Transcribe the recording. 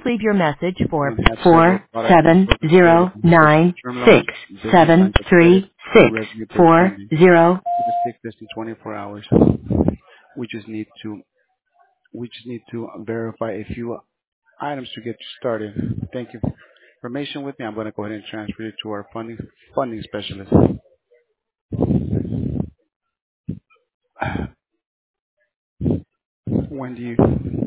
leave your message for and have several product and services available. For short-term loans, business lines of credit, or revenue-based lending. 706734640. We can take this in 24 hours. We just need to verify a few items to get you started. Thank you for information with me. I'm going to go ahead and transfer you to our funding specialist. Wendy.